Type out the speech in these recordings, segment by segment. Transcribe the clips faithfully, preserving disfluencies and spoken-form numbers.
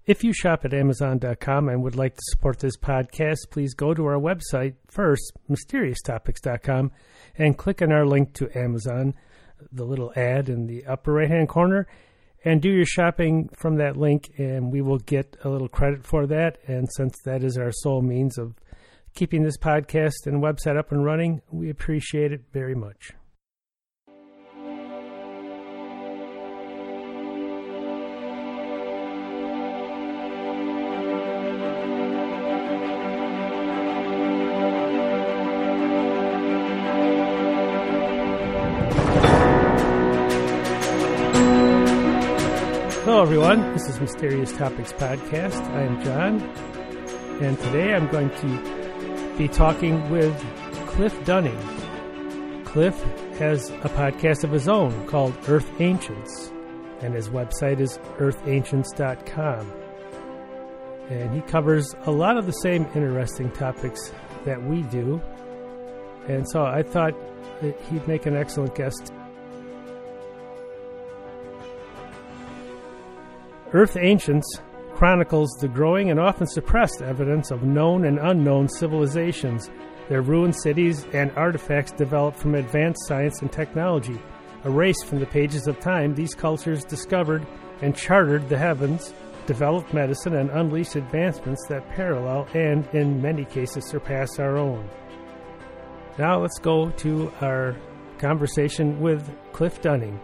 If you shop at Amazon dot com and would like to support this podcast, please go to our website first, Mysterious Topics dot com, and click on our link to Amazon, the little ad in the upper right-hand corner, and do your shopping from that link, and we will get a little credit for that. And since that is our sole means of keeping this podcast and website up and running, we appreciate it very much. Hello, everyone. This is Mysterious Topics Podcast. I am John, and today I'm going to be talking with Cliff Dunning. Cliff has a podcast of his own called Earth Ancients, and his website is earth ancients dot com. And he covers a lot of the same interesting topics that we do, and so I thought that he'd make an excellent guest. Earth Ancients chronicles the growing and often suppressed evidence of known and unknown civilizations, their ruined cities, and artifacts developed from advanced science and technology. Erased from the pages of time, these cultures discovered and charted the heavens, developed medicine, and unleashed advancements that parallel and, in many cases, surpass our own. Now let's go to our conversation with Cliff Dunning.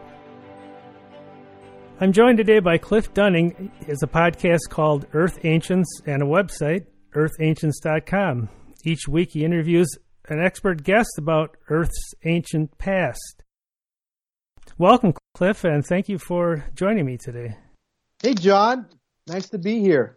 I'm joined today by Cliff Dunning. He has a podcast called Earth Ancients and a website, earth ancients dot com. Each week he interviews an expert guest about Earth's ancient past. Welcome, Cliff, and thank you for joining me today. Hey, John. Nice to be here.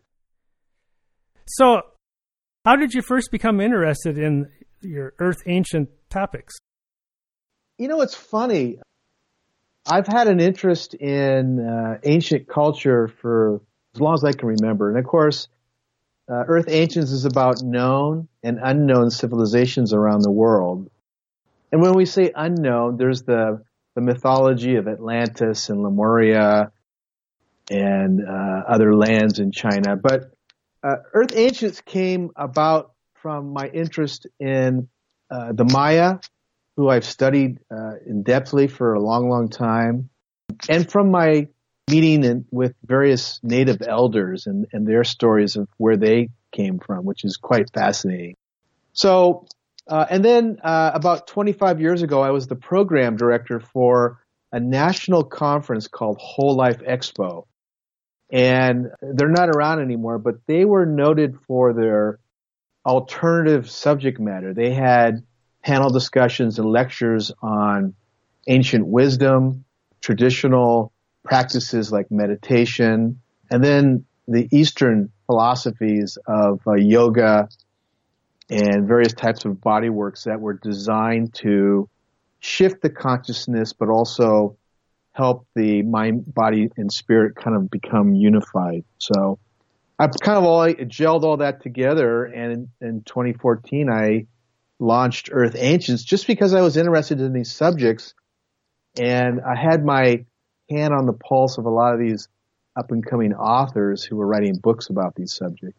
So, how did you first become interested in your Earth Ancient topics? You know, it's funny. I've had an interest in uh, ancient culture for as long as I can remember. And of course, uh, Earth Ancients is about known and unknown civilizations around the world. And when we say unknown, there's the, the mythology of Atlantis and Lemuria and uh, other lands in China. But uh, Earth Ancients came about from my interest in uh, the Maya, who I've studied uh, in-depthly for a long, long time, and from my meeting in, with various native elders and, and their stories of where they came from, which is quite fascinating. So, uh, and then uh, about twenty-five years ago, I was the program director for a national conference called Whole Life Expo. And they're not around anymore, but they were noted for their alternative subject matter. They had panel discussions and lectures on ancient wisdom, traditional practices like meditation, and then the Eastern philosophies of uh, yoga and various types of body works that were designed to shift the consciousness, but also help the mind, body, and spirit kind of become unified. So I've kind of all gelled all that together, and in, in twenty fourteen, I launched Earth Ancients just because I was interested in these subjects, and I had my hand on the pulse of a lot of these up-and-coming authors who were writing books about these subjects.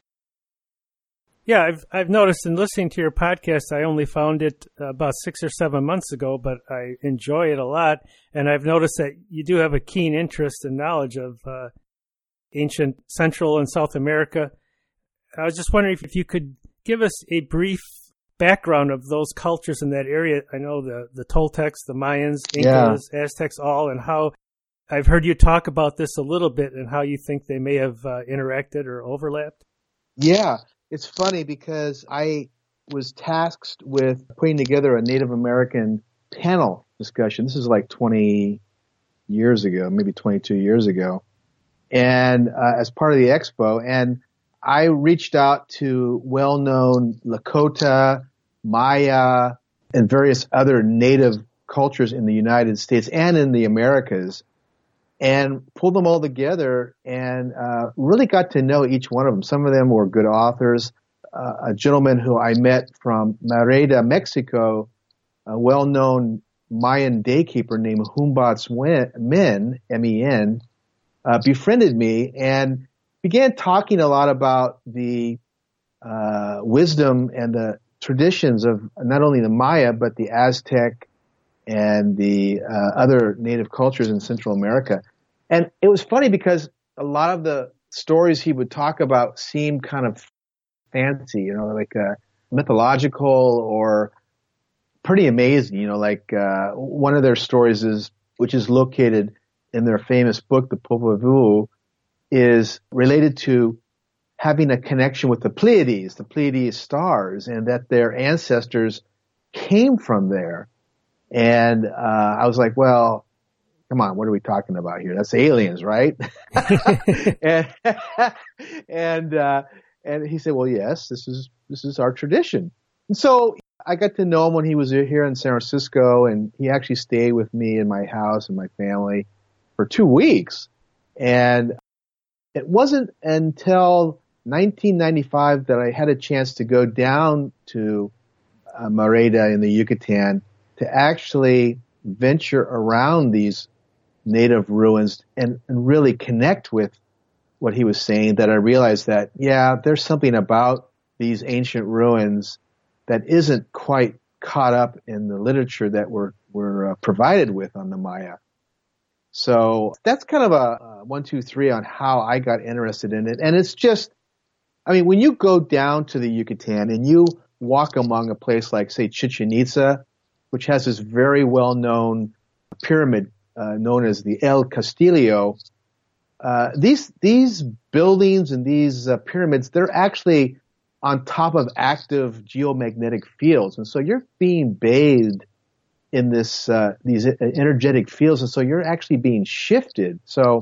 Yeah, I've I've noticed in listening to your podcast, I only found it about six or seven months ago, but I enjoy it a lot, and I've noticed that you do have a keen interest and knowledge of uh, ancient Central and South America. I was just wondering if, if you could give us a brief background of those cultures in that area. I know the, the Toltecs, the Mayans, Incas, yeah. Aztecs, all, and how I've heard you talk about this a little bit and how you think they may have uh, interacted or overlapped. Yeah, it's funny because I was tasked with putting together a Native American panel discussion. This is like twenty years ago, maybe twenty-two years ago, and uh, as part of the expo, and I reached out to well-known Lakota, Maya, and various other native cultures in the United States and in the Americas, and pulled them all together and uh, really got to know each one of them. Some of them were good authors. Uh, a gentleman who I met from Merida, Mexico, a well-known Mayan daykeeper named Humbots Min, M E N, uh, befriended me, and began talking a lot about the uh, wisdom and the traditions of not only the Maya, but the Aztec and the uh, other native cultures in Central America. And it was funny because a lot of the stories he would talk about seemed kind of fancy, you know, like uh, mythological or pretty amazing. You know, like uh, one of their stories is, which is located in their famous book, the Popol Vuh, is related to having a connection with the Pleiades, the Pleiades stars, and that their ancestors came from there. And uh, I was like, well, come on, what are we talking about here? That's aliens, right? and and, uh, and he said, well, yes, this is this is our tradition. And so I got to know him when he was here in San Francisco, and he actually stayed with me in my house and my family for two weeks. And it wasn't until nineteen ninety-five that I had a chance to go down to uh, Merida in the Yucatan to actually venture around these native ruins and, and really connect with what he was saying, that I realized that, yeah, there's something about these ancient ruins that isn't quite caught up in the literature that we're, we're uh, provided with on the Maya. So that's kind of a uh, one, two, three on how I got interested in it. And it's just, I mean, when you go down to the Yucatan and you walk among a place like, say, Chichen Itza, which has this very well-known pyramid uh, known as the El Castillo, uh, these these buildings and these uh, pyramids, they're actually on top of active geomagnetic fields. And so you're being bathed in this uh, these energetic fields, and so you're actually being shifted. So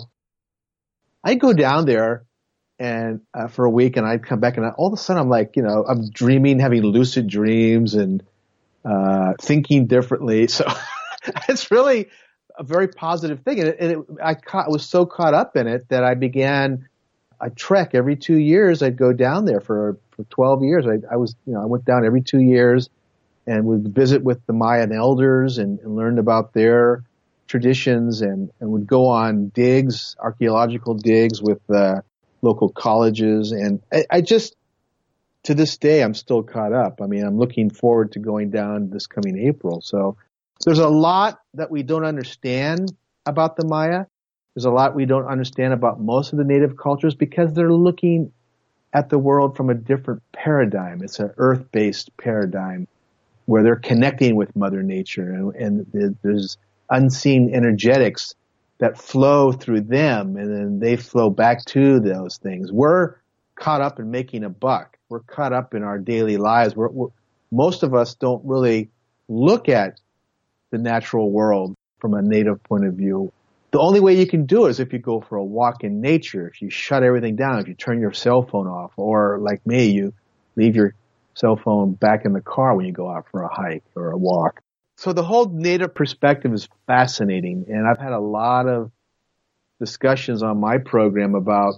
I go down there and uh, for a week, and I'd come back, and I, all of a sudden I'm like, you know, I'm dreaming, having lucid dreams, and uh, thinking differently. So it's really a very positive thing, and, it, and it, I caught, was so caught up in it that I began a trek every two years. I'd go down there for for twelve years. I, I was, you know, I went down every two years. And would visit with the Mayan elders and, and learned about their traditions, and, and would go on digs, archaeological digs with uh, local colleges. And I, I just, to this day, I'm still caught up. I mean, I'm looking forward to going down this coming April. So there's a lot that we don't understand about the Maya. There's a lot we don't understand about most of the native cultures because they're looking at the world from a different paradigm. It's an earth-based paradigm, where they're connecting with Mother Nature, and, and there's unseen energetics that flow through them, and then they flow back to those things. We're caught up in making a buck. We're caught up in our daily lives. We're, we're, most of us don't really look at the natural world from a native point of view. The only way you can do it is if you go for a walk in nature, if you shut everything down, if you turn your cell phone off, or like me, you leave your cell phone back in the car when you go out for a hike or a walk. So the whole native perspective is fascinating, and I've had a lot of discussions on my program about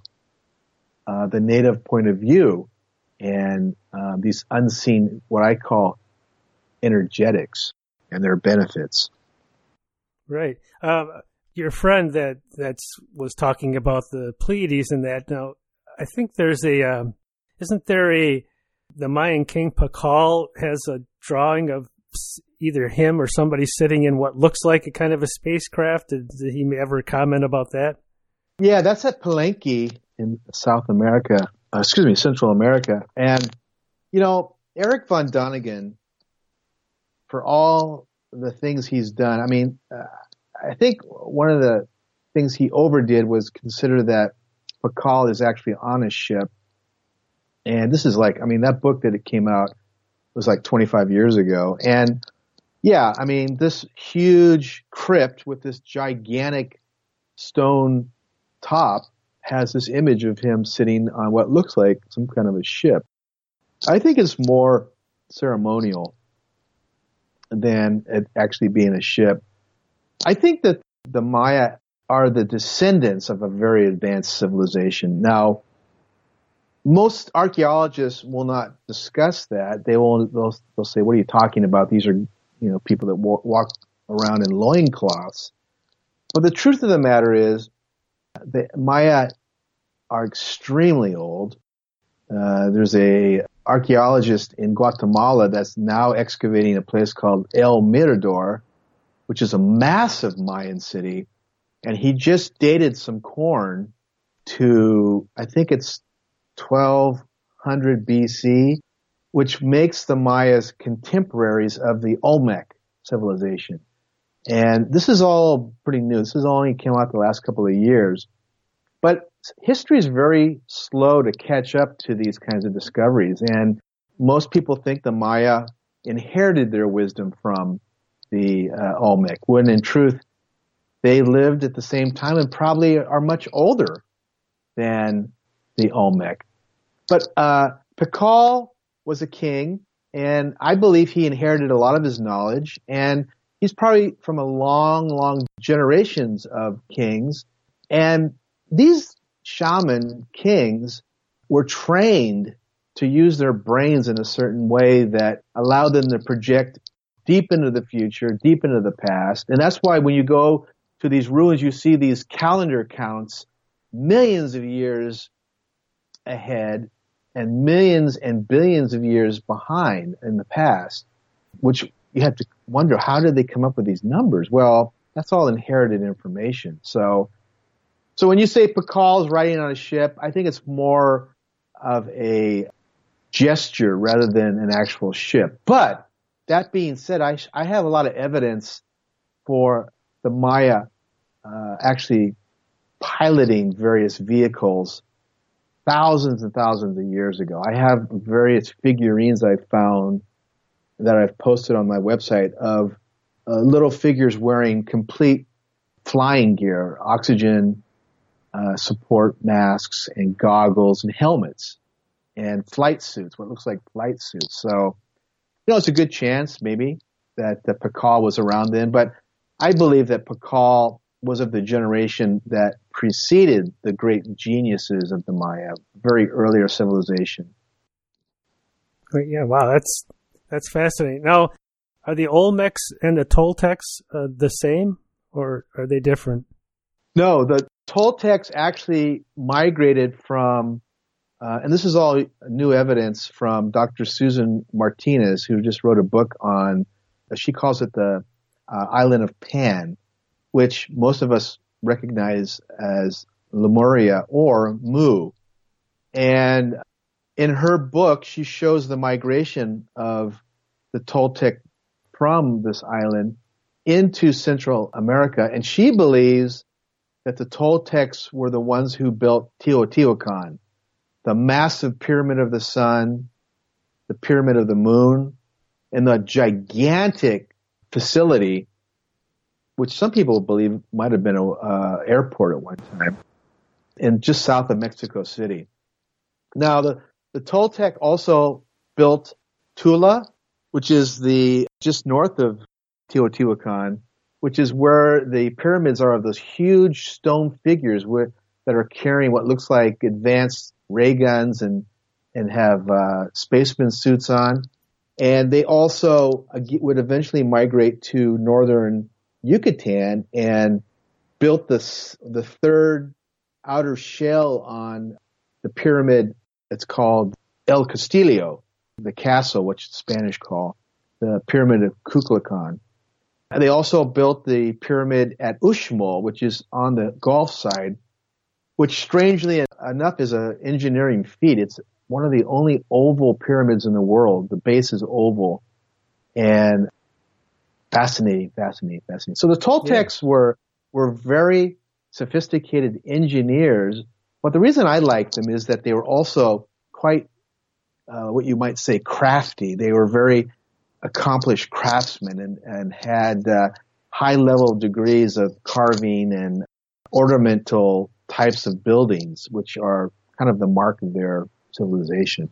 uh, the native point of view and uh, these unseen, what I call energetics, and their benefits. Right. Um, your friend that that's was talking about the Pleiades and that. Now, I think there's a um, isn't there a the Mayan king Pakal has a drawing of either him or somebody sitting in what looks like a kind of a spacecraft. Did, did he ever comment about that? Yeah, that's at Palenque in South America, uh, excuse me, Central America. And, you know, Eric von Däniken, for all the things he's done, I mean, uh, I think one of the things he overdid was consider that Pakal is actually on a ship. And this is like, I mean, that book that it came out was like twenty-five years ago. And yeah, I mean, this huge crypt with this gigantic stone top has this image of him sitting on what looks like some kind of a ship. I think it's more ceremonial than it actually being a ship. I think that the Maya are the descendants of a very advanced civilization. Now, most archaeologists will not discuss that. They will, they'll, they'll say, what are you talking about? These are, you know, people that walk, walk around in loincloths. But the truth of the matter is, the Maya are extremely old. Uh, there's a archaeologist in Guatemala that's now excavating a place called El Mirador, which is a massive Mayan city. And he just dated some corn to, I think it's twelve hundred B C, which makes the Mayas contemporaries of the Olmec civilization. And this is all pretty new. This has only came out the last couple of years. But history is very slow to catch up to these kinds of discoveries. And most people think the Maya inherited their wisdom from the uh, Olmec, when in truth, they lived at the same time and probably are much older than the Olmec. But uh, Pakal was a king, and I believe he inherited a lot of his knowledge, and he's probably from a long, long generations of kings. And these shaman kings were trained to use their brains in a certain way that allowed them to project deep into the future, deep into the past. And that's why when you go to these ruins, you see these calendar counts millions of years ahead and millions and billions of years behind in the past, which you have to wonder, how did they come up with these numbers? Well, that's all inherited information. So, so when you say Pakal is riding on a ship, I think it's more of a gesture rather than an actual ship. But that being said, I, I have a lot of evidence for the Maya uh, actually piloting various vehicles thousands and thousands of years ago. I have various figurines I've found that I've posted on my website of uh, little figures wearing complete flying gear, oxygen uh, support masks and goggles and helmets and flight suits, what looks like flight suits. So, you know, it's a good chance maybe that the Pakal was around then, but I believe that Pakal was of the generation that preceded the great geniuses of the Maya, very earlier civilization. Great. Yeah, wow, that's that's fascinating. Now, are the Olmecs and the Toltecs uh, the same, or are they different? No, the Toltecs actually migrated from, uh, and this is all new evidence from Doctor Susan Martinez, who just wrote a book on, she calls it the uh, Island of Pan, which most of us recognize as Lemuria or Mu. And in her book, she shows the migration of the Toltec from this island into Central America. And she believes that the Toltecs were the ones who built Teotihuacan, the massive pyramid of the sun, the pyramid of the moon, and the gigantic facility, which some people believe might have been an uh, airport at one time, and just south of Mexico City. Now, the, the Toltec also built Tula, which is the just north of Teotihuacan, which is where the pyramids are, of those huge stone figures where, that are carrying what looks like advanced ray guns and and have uh, spaceman suits on. And they also uh, would eventually migrate to northern Yucatan and built this, the third outer shell on the pyramid that's called El Castillo, the castle, which the Spanish call the pyramid of Kukulkan. And they also built the pyramid at Uxmal, which is on the Gulf side, which strangely enough is an engineering feat. It's one of the only oval pyramids in the world. The base is oval. And fascinating, fascinating, fascinating. So the Toltecs yeah. were were very sophisticated engineers. But the reason I liked them is that they were also quite, uh, what you might say, crafty. They were very accomplished craftsmen and, and had uh, high-level degrees of carving and ornamental types of buildings, which are kind of the mark of their civilization.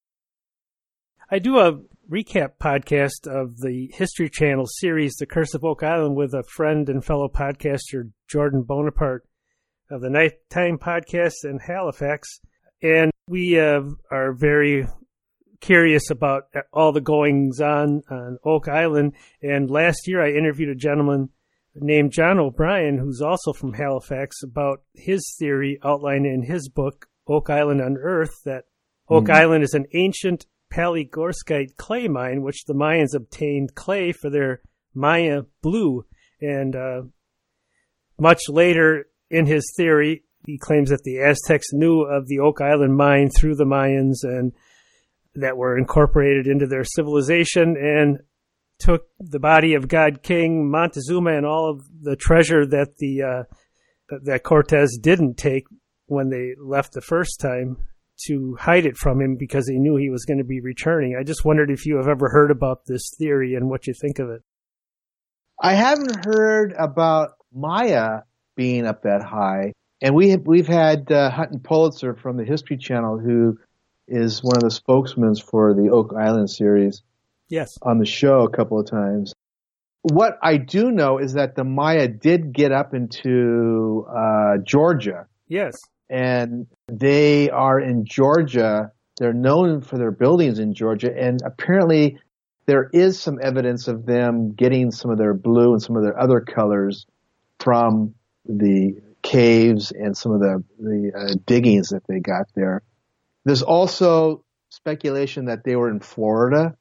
I do a recap podcast of the History Channel series, The Curse of Oak Island, with a friend and fellow podcaster, Jordan Bonaparte, of the Nighttime Podcast in Halifax. And we uh, are very curious about all the goings on on Oak Island. And last year I interviewed a gentleman named John O'Brien, who's also from Halifax, about his theory outlined in his book, Oak Island unearthed that Oak mm. Island is an ancient Palygorskite clay mine, which the Mayans obtained clay for their Maya blue. And uh, much later in his theory, he claims that the Aztecs knew of the Oak Island mine through the Mayans and that were incorporated into their civilization and took the body of God King Montezuma and all of the treasure that the uh, that Cortez didn't take when they left the first time to hide it from him because he knew he was going to be returning. I just wondered if you have ever heard about this theory and what you think of it. I haven't heard about Maya being up that high. And we have, we've had uh, Hutton Pulitzer from the History Channel, who is one of the spokesmen for the Oak Island series, yes, on the show a couple of times. What I do know is that the Maya did get up into uh, Georgia. Yes. And they are in Georgia. They're known for their buildings in Georgia. And apparently there is some evidence of them getting some of their blue and some of their other colors from the caves and some of the, the uh, diggings that they got there. There's also speculation that they were in Florida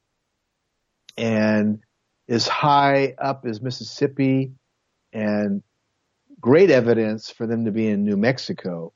and as high up as Mississippi, and great evidence for them to be in New Mexico.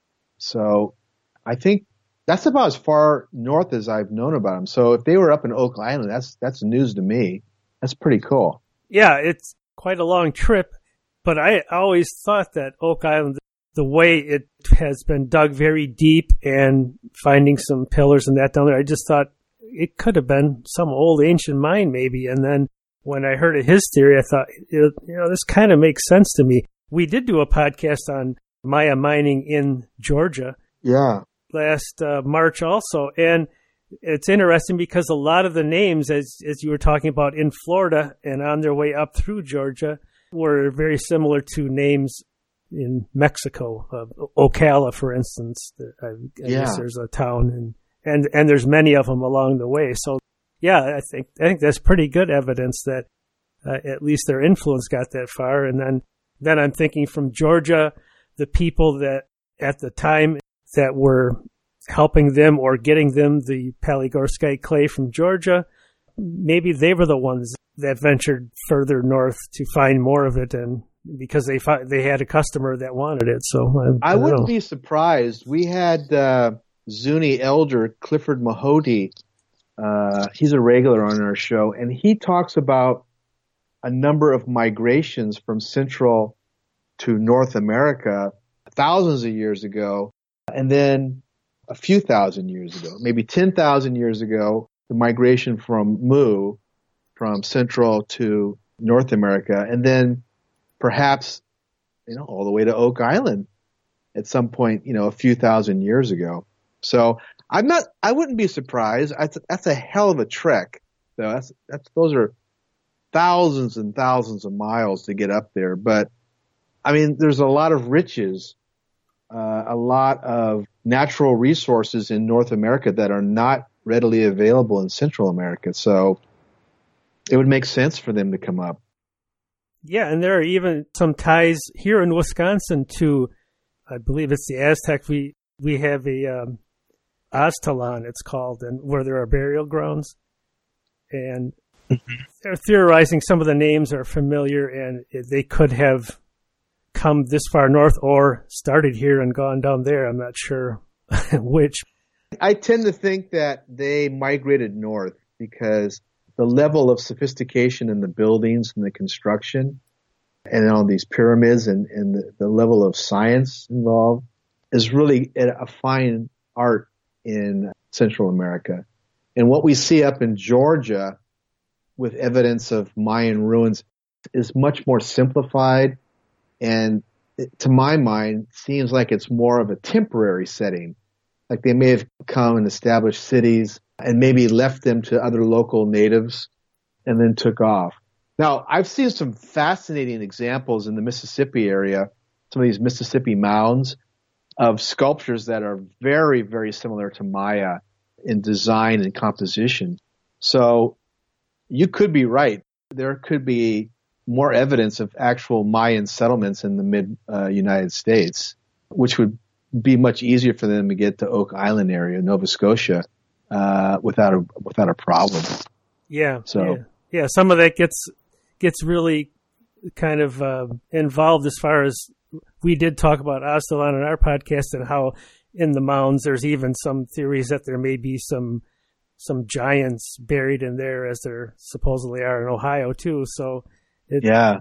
So I think that's about as far north as I've known about them. So if they were up in Oak Island, that's that's news to me. That's pretty cool. Yeah, it's quite a long trip. But I always thought that Oak Island, the way it has been dug very deep and finding some pillars and that down there, I just thought it could have been some old ancient mine maybe. And then when I heard of his theory, I thought, you know, this kind of makes sense to me. We did do a podcast on Maya mining in Georgia. Yeah. Last uh, March also. And it's interesting because a lot of the names, as as you were talking about in Florida and on their way up through Georgia, were very similar to names in Mexico. Uh, Ocala, for instance. I, I yeah. guess there's a town, and, and and there's many of them along the way. So, yeah, I think I think that's pretty good evidence that uh, at least their influence got that far. And then then I'm thinking from Georgia, the people that at the time that were helping them or getting them the Palygorskite clay from Georgia, maybe they were the ones that ventured further north to find more of it, and because they fi- they had a customer that wanted it. So I, I, I wouldn't know. be surprised. We had uh, Zuni elder Clifford Mahody. Uh, he's a regular on our show, and he talks about a number of migrations from Central to North America thousands of years ago, and then a few thousand years ago, maybe ten thousand years ago, the migration from Mu, from Central to North America, and then perhaps, you know, all the way to Oak Island at some point, you know, a few thousand years ago. So I'm not, I wouldn't be surprised. That's, that's a hell of a trek. So that's, that's, those are thousands and thousands of miles to get up there. But I mean, there's a lot of riches, uh, a lot of natural resources in North America that are not readily available in Central America. So it would make sense for them to come up. Yeah, and there are even some ties here in Wisconsin to, I believe it's the Aztec. We we have a um, Aztlan, it's called, and where there are burial grounds. And they're theorizing some of the names are familiar, and they could have come this far north or started here and gone down there. I'm not sure which. I tend to think that they migrated north because the level of sophistication in the buildings and the construction and all these pyramids and, and the, the level of science involved is really a fine art in Central America. And what we see up in Georgia with evidence of Mayan ruins is much more simplified, and it, to my mind, seems like it's more of a temporary setting. Like they may have come and established cities and maybe left them to other local natives and then took off. Now, I've seen some fascinating examples in the Mississippi area, some of these Mississippi mounds of sculptures that are very, very similar to Maya in design and composition. So you could be right. There could be more evidence of actual Mayan settlements in the mid uh, United States, which would be much easier for them to get to Oak Island area, Nova Scotia, uh, without a without a problem. Yeah. So yeah, yeah. Some of that gets gets really kind of uh, involved as far as we did talk about Aztalan on our podcast and how in the mounds there's even some theories that there may be some some giants buried in there, as there supposedly are in Ohio too. So it, yeah,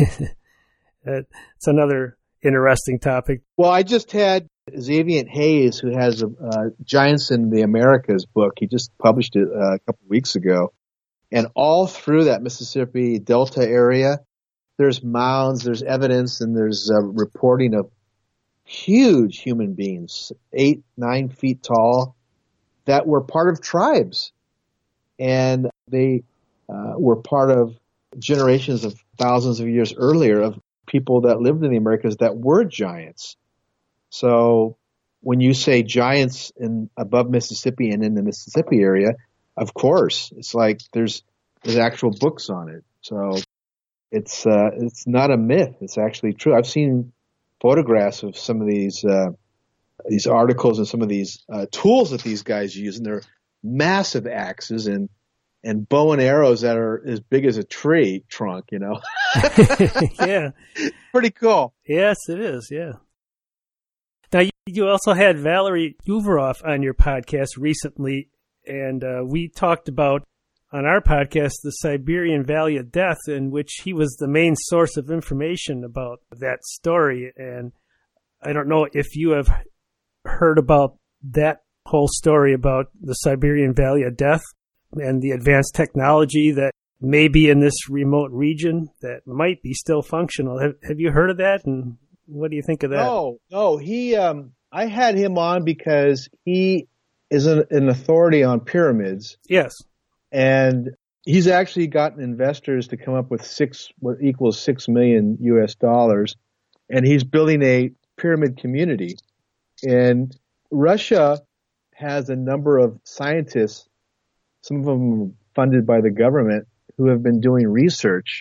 it's another interesting topic. Well, I just had Xavier Hayes, who has a uh, Giants in the Americas book. He just published it uh, a couple of weeks ago. And all through that Mississippi Delta area, there's mounds, there's evidence, and there's uh, reporting of huge human beings, eight, nine feet tall, that were part of tribes. And they uh, were part of generations of thousands of years earlier of people that lived in the Americas that were giants. So when you say giants in above Mississippi and in the Mississippi area, of course, it's like there's there's actual books on it. So it's uh, it's not a myth. It's actually true. I've seen photographs of some of these uh, these articles and some of these uh, tools that these guys use, and they're massive axes and and bow and arrows that are as big as a tree trunk. You know. Yeah. Pretty cool. Yes, it is. Yeah. Now, you also had Valery Uvarov on your podcast recently, and uh, we talked about on our podcast the Siberian Valley of Death, in which he was the main source of information about that story. And I don't know if you have heard about that whole story about the Siberian Valley of Death and the advanced technology that may be in this remote region that might be still functional. Have, have you heard of that? And what do you think of that? No, no. He, um, I had him on because he is an, an authority on pyramids. Yes. And he's actually gotten investors to come up with six, what equals six million U S dollars. And he's building a pyramid community. And Russia has a number of scientists, some of them funded by the government, who have been doing research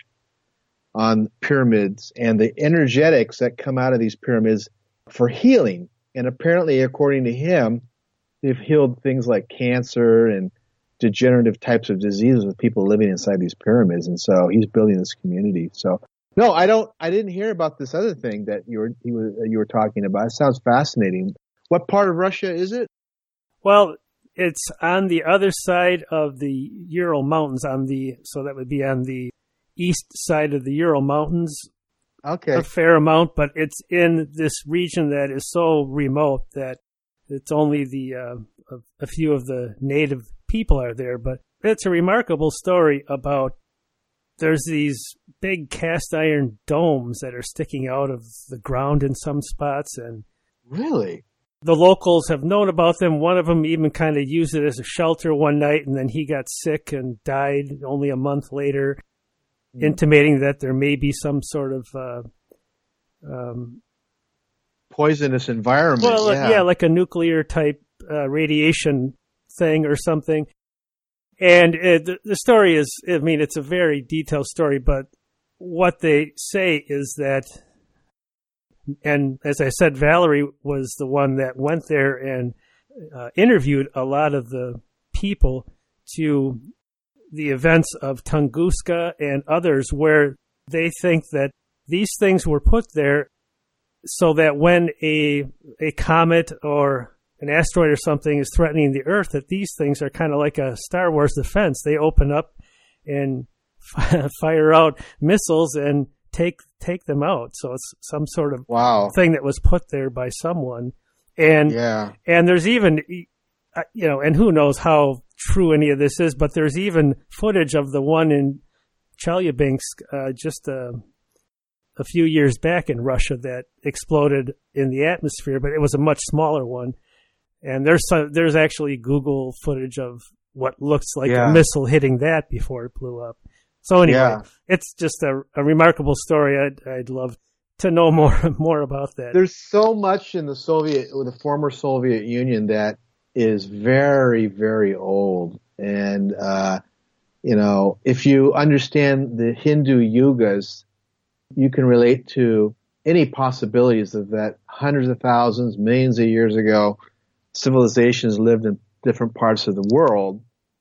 on pyramids and the energetics that come out of these pyramids for healing. And apparently, according to him, they've healed things like cancer and degenerative types of diseases with people living inside these pyramids. And so he's building this community. So no, I don't, I didn't hear about this other thing that you were, you were, you were talking about. It sounds fascinating. What part of Russia is it? Well, it's on the other side of the Ural Mountains, on the so that would be on the east side of the Ural Mountains. Okay. A fair amount, but it's in this region that is so remote that it's only the uh, a, a few of the native people are there. But it's a remarkable story about there's these big cast iron domes that are sticking out of the ground in some spots, and really, the locals have known about them. One of them even kind of used it as a shelter one night, and then he got sick and died only a month later, mm. intimating that there may be some sort of uh, um, poisonous environment. Well, yeah. yeah, like a nuclear type uh, radiation thing or something. And it, the, the story is, I mean, it's a very detailed story, but what they say is that, and as I said, Valery was the one that went there and uh, interviewed a lot of the people to the events of Tunguska and others, where they think that these things were put there so that when a a comet or an asteroid or something is threatening the Earth, that these things are kind of like a Star Wars defense. They open up and fire out missiles and take take them out. So it's some sort of wow. thing that was put there by someone. And yeah. and there's even, you know, and who knows how true any of this is, but there's even footage of the one in Chelyabinsk uh, just a, a few years back in Russia that exploded in the atmosphere, but it was a much smaller one. And there's some, there's actually Google footage of what looks like yeah. a missile hitting that before it blew up. So anyway, yeah. it's just a, a remarkable story. I'd, I'd love to know more more about that. There's so much in the Soviet, or the former Soviet Union, that is very, very old. And, uh, you know, if you understand the Hindu yugas, you can relate to any possibilities of that hundreds of thousands, millions of years ago, civilizations lived in different parts of the world.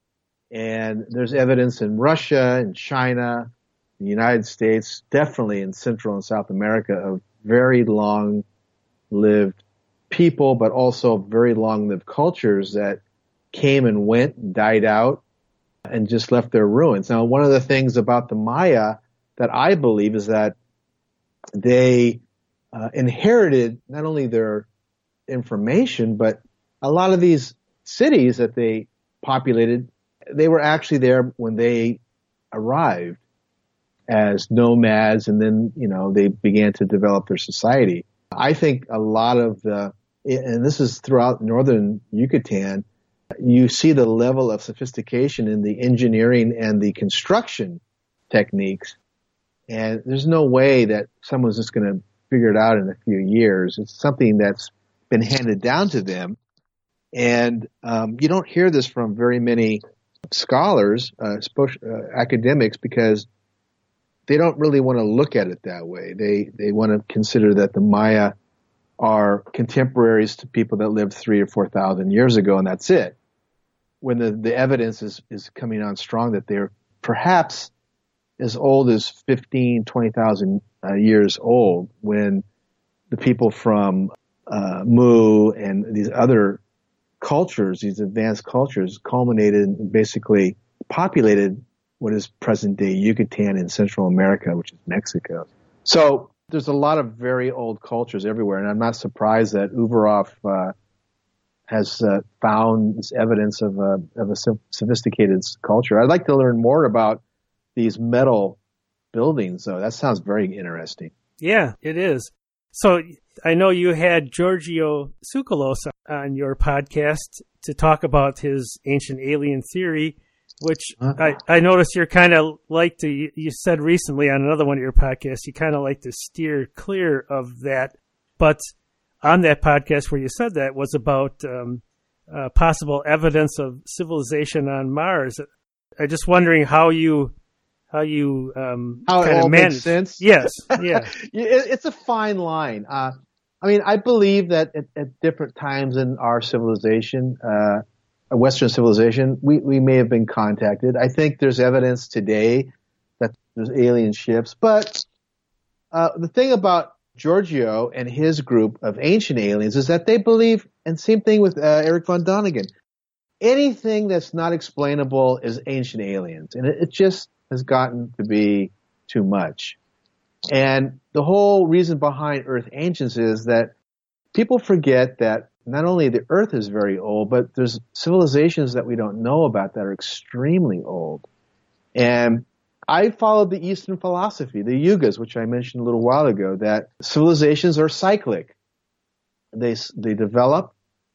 And there's evidence in Russia and China, the United States, definitely in Central and South America, of very long-lived people, but also very long-lived cultures that came and went and died out and just left their ruins. Now, one of the things about the Maya that I believe is that they uh, inherited not only their information, but a lot of these cities that they populated, they were actually there when they arrived as nomads, and then, you know, they began to develop their society. I think a lot of the, and this is throughout northern Yucatan, you see the level of sophistication in the engineering and the construction techniques. And there's no way that someone's just going to figure it out in a few years. It's something that's been handed down to them. And um, you don't hear this from very many scholars, uh, uh, academics, because they don't really want to look at it that way. They they want to consider that the Maya are contemporaries to people that lived three or four thousand years ago, and that's it. When the, the evidence is, is coming on strong that they're perhaps as old as fifteen, twenty thousand uh, years old, when the people from uh, Mu and these other cultures, these advanced cultures, culminated and basically populated what is present-day Yucatan in Central America, which is Mexico. So there's a lot of very old cultures everywhere, and I'm not surprised that Uvarov uh, has uh, found this evidence of a, of a sophisticated culture. I'd like to learn more about these metal buildings, though. That sounds very interesting. Yeah, it is. So I know you had Giorgio Tsoukalos on your podcast to talk about his ancient alien theory, which uh-huh. I, I noticed you're kind of like to, you said recently on another one of your podcasts, you kind of like to steer clear of that. But on that podcast where you said that was about um, uh, possible evidence of civilization on Mars. I'm just wondering how you how you um, how it kind all of manage. Makes sense. Yes, yeah. It's a fine line. Uh, I mean, I believe that at, at different times in our civilization, uh, a Western civilization, we, we may have been contacted. I think there's evidence today that there's alien ships. But uh, the thing about Giorgio and his group of ancient aliens is that they believe, and same thing with uh, Eric von Däniken, anything that's not explainable is ancient aliens. And it, it just has gotten to be too much. And the whole reason behind Earth Ancients is that people forget that not only the Earth is very old, but there's civilizations that we don't know about that are extremely old. And I followed the Eastern philosophy, the Yugas, which I mentioned a little while ago, that civilizations are cyclic. They they develop,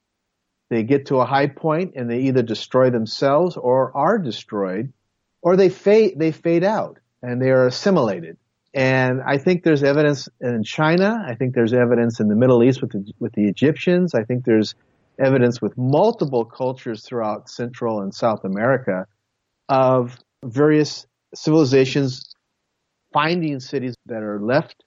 they get to a high point, and they either destroy themselves or are destroyed, or they fade they fade out and they are assimilated. And I think there's evidence in China. I think there's evidence in the Middle East with the, with the Egyptians. I think there's evidence with multiple cultures throughout Central and South America of various civilizations finding cities that are left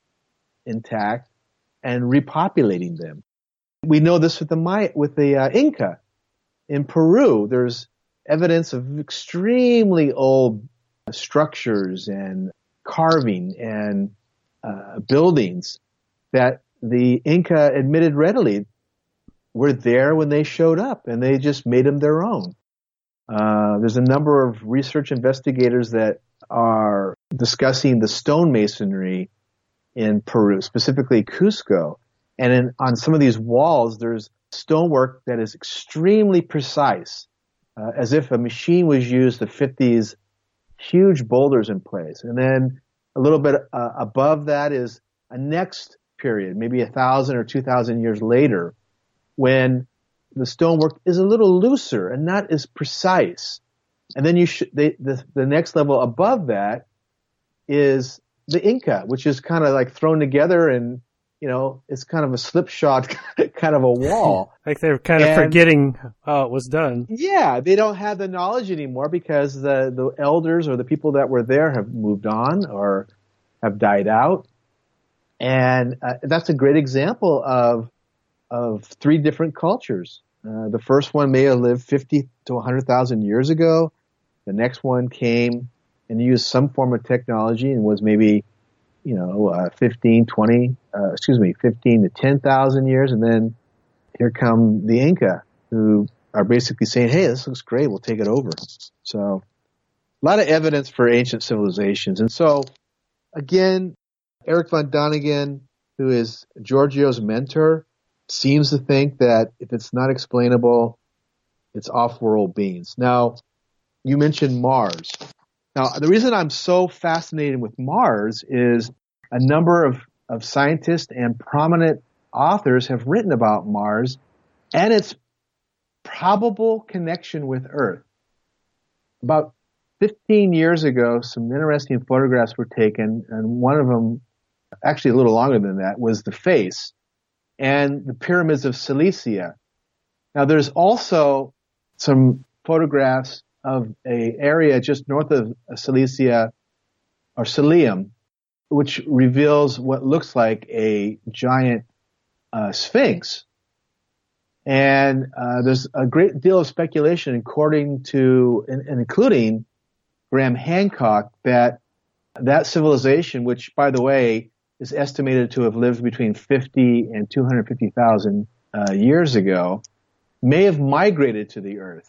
intact and repopulating them. We know this with the Maya, with the uh, Inca in Peru. There's evidence of extremely old structures and carving and uh, buildings that the Inca admitted readily were there when they showed up, and they just made them their own. Uh, there's a number of research investigators that are discussing the stonemasonry in Peru, specifically Cusco. And in, on some of these walls, there's stonework that is extremely precise, uh, as if a machine was used to fit these huge boulders in place. And then a little bit uh, above that is a next period, maybe a thousand or two thousand years later, when the stonework is a little looser and not as precise. And then you sh- they, the, the next level above that is the Inca, which is kind of like thrown together, and you know, it's kind of a slipshod kind of a wall. Like they're kind of and, forgetting how it was done. Yeah, they don't have the knowledge anymore because the, the elders or the people that were there have moved on or have died out. And uh, that's a great example of of three different cultures. Uh, the first one may have lived fifty to one hundred thousand years ago. The next one came and used some form of technology and was maybe, you know, uh, fifteen, twenty, uh, excuse me, fifteen to ten thousand years. And then here come the Inca, who are basically saying, hey, this looks great, we'll take it over. So a lot of evidence for ancient civilizations. And so, again, Eric von Däniken, who is Giorgio's mentor, seems to think that if it's not explainable, it's off-world beings. Now, you mentioned Mars. Now, the reason I'm so fascinated with Mars is a number of, of scientists and prominent authors have written about Mars and its probable connection with Earth. About fifteen years ago, some interesting photographs were taken, and one of them, actually a little longer than that, was the face and the pyramids of Cilicia. Now, there's also some photographs of a area just north of Cilicia, or Cilium, which reveals what looks like a giant uh, sphinx. And uh, there's a great deal of speculation, according to and, and including Graham Hancock, that that civilization, which, by the way, is estimated to have lived between fifty and two hundred fifty thousand uh, years ago, may have migrated to the Earth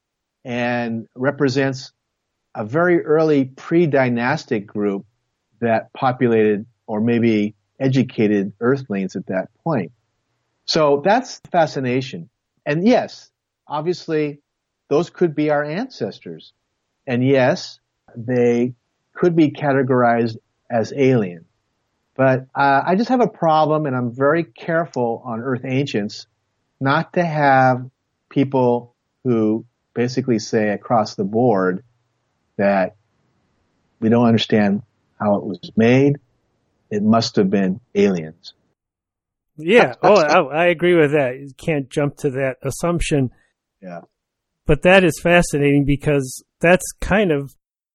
and represents a very early pre-dynastic group that populated or maybe educated Earthlings at that point. So that's fascination. And yes, obviously, those could be our ancestors. And yes, they could be categorized as alien. But uh, I just have a problem, and I'm very careful on Earth Ancients not to have people who basically say across the board that we don't understand how it was made. It must have been aliens. Yeah. Oh, I, I agree with that. You can't jump to that assumption. Yeah. But that is fascinating because that's kind of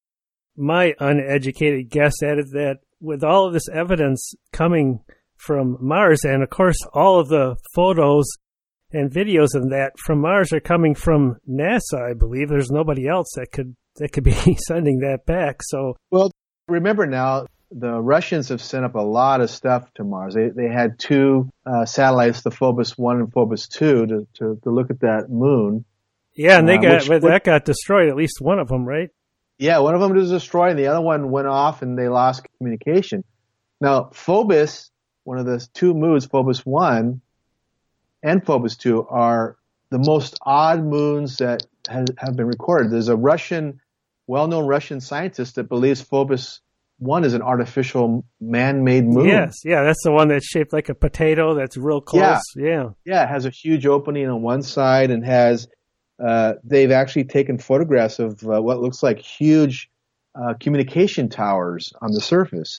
my uneducated guess at it, that with all of this evidence coming from Mars, and of course all of the photos and videos of that from Mars are coming from NASA, I believe. There's nobody else that could that could be sending that back. So, well, remember now, the Russians have sent up a lot of stuff to Mars. They they had two uh, satellites, the Phobos one and Phobos two, to, to to look at that moon. Yeah, and they uh, got which, but which, that got destroyed. At least one of them, right? Yeah, one of them was destroyed, and the other one went off, and they lost communication. Now, Phobos, one of the two moons, Phobos one and Phobos two, are the most odd moons that has, have been recorded. There's a Russian, well-known Russian scientist that believes Phobos one is an artificial man-made moon. Yes, yeah, that's the one that's shaped like a potato. That's real close. Yeah, yeah, yeah. It has a huge opening on one side and has. Uh, they've actually taken photographs of uh, what looks like huge uh, communication towers on the surface.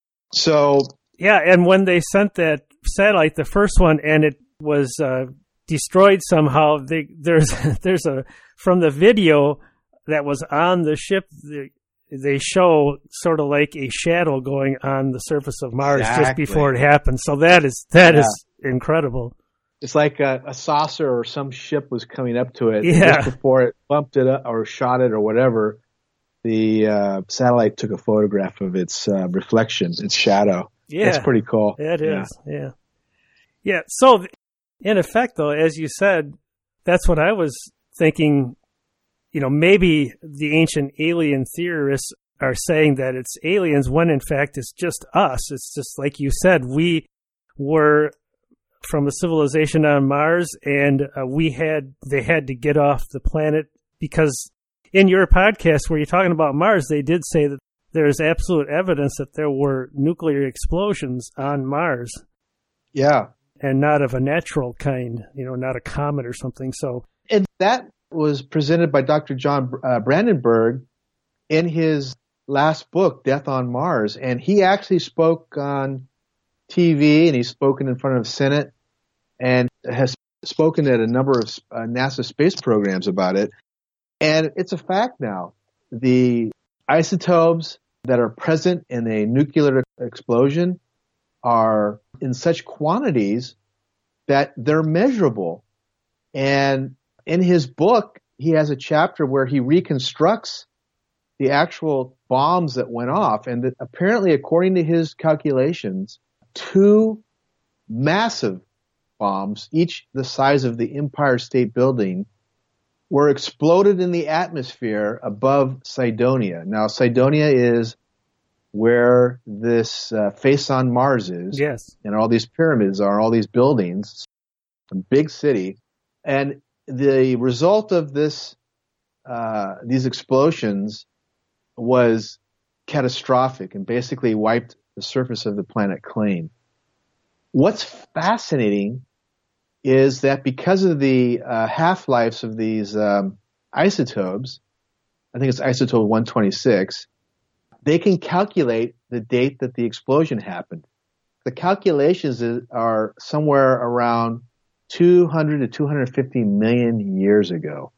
So yeah, and when they sent that satellite, the first one, and it was uh, destroyed somehow. They, there's there's a from the video that was on the ship. They, they show sort of like a shadow going on the surface of Mars exactly. just before it happened. So that is that yeah. is incredible. It's like a, a saucer or some ship was coming up to it yeah. just before it bumped it up or shot it or whatever. The uh, satellite took a photograph of its uh, reflection, its shadow. Yeah, that's pretty cool. It is. Yeah. yeah, yeah. So, in effect, though, as you said, that's what I was thinking. You know, maybe the ancient alien theorists are saying that it's aliens when, in fact, it's just us. It's just like you said, we were from a civilization on Mars, and uh, we had they had to get off the planet because in your podcast where you're talking about Mars, they did say that there's absolute evidence that there were nuclear explosions on Mars. Yeah. And not of a natural kind, you know, not a comet or something. So, and that was presented by Doctor John uh, Brandenburg in his last book, Death on Mars. And he actually spoke on T V, and he's spoken in front of the Senate and has spoken at a number of uh, NASA space programs about it. And it's a fact now. The isotopes that are present in a nuclear explosion are in such quantities that they're measurable. And in his book, he has a chapter where he reconstructs the actual bombs that went off. And that apparently, according to his calculations, two massive bombs, each the size of the Empire State Building, were exploded in the atmosphere above Cydonia. Now, Cydonia is where this uh, face on Mars is. Yes. And all these pyramids are, all these buildings, a big city. And the result of this, uh, these explosions was catastrophic and basically wiped the surface of the planet clean. What's fascinating is that because of the uh, half-lives of these um, isotopes, I think it's isotope one twenty-six, they can calculate the date that the explosion happened. The calculations is, are somewhere around two hundred to two hundred fifty million years ago.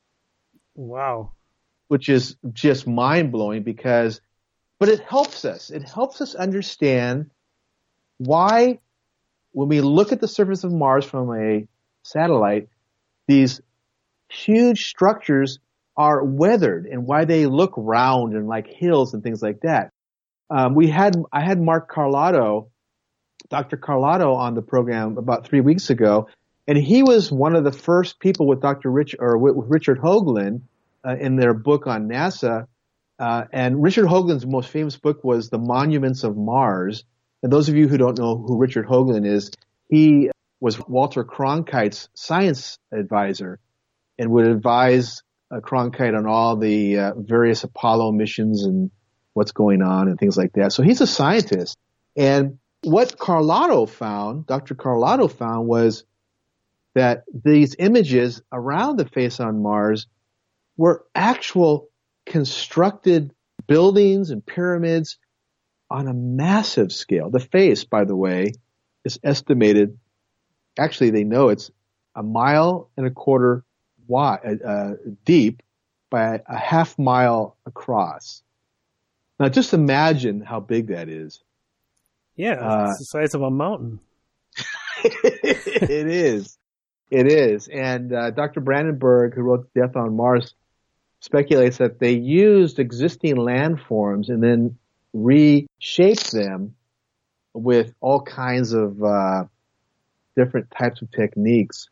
Wow. Which is just mind-blowing because, but it helps us. It helps us understand why, when we look at the surface of Mars from a satellite, these huge structures are weathered and why they look round and like hills and things like that. Um, we had, I had Mark Carlotto, Doctor Carlotto on the program about three weeks ago, and he was one of the first people with Doctor Rich, or with Richard Hoagland, uh, in their book on NASA. Uh, and Richard Hoagland's most famous book was The Monuments of Mars. And those of you who don't know who Richard Hoagland is, he was Walter Cronkite's science advisor and would advise uh, Cronkite on all the uh, various Apollo missions and what's going on and things like that. So he's a scientist. And what Carlotto found, Doctor Carlotto found, was that these images around the face on Mars were actual constructed buildings and pyramids on a massive scale. The face, by the way, is estimated, actually they know it's a mile and a quarter wide, uh, deep by a half mile across. Now just imagine how big that is. Yeah, uh, it's the size of a mountain. It is. It is. And uh, Doctor Brandenburg, who wrote Death on Mars, speculates that they used existing landforms and then reshaped them with all kinds of uh, different types of techniques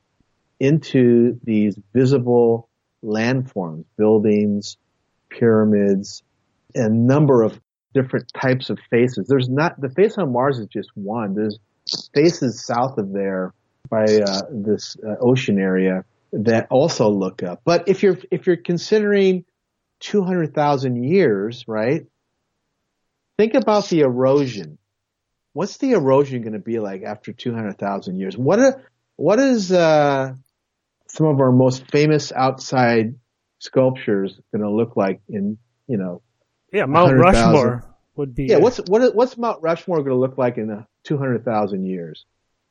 into these visible landforms, buildings, pyramids, and a number of different types of faces. There's not, the face on Mars is just one. There's faces south of there by uh, this uh, ocean area that also look up. But if you're if you're considering two hundred thousand years, right? Think about the erosion. What's the erosion going to be like after two hundred thousand years? What are, what is uh, some of our most famous outside sculptures going to look like in, you know, yeah, Mount Rushmore thousand? Would be. Yeah, a... what's what, what's Mount Rushmore going to look like in two hundred thousand years?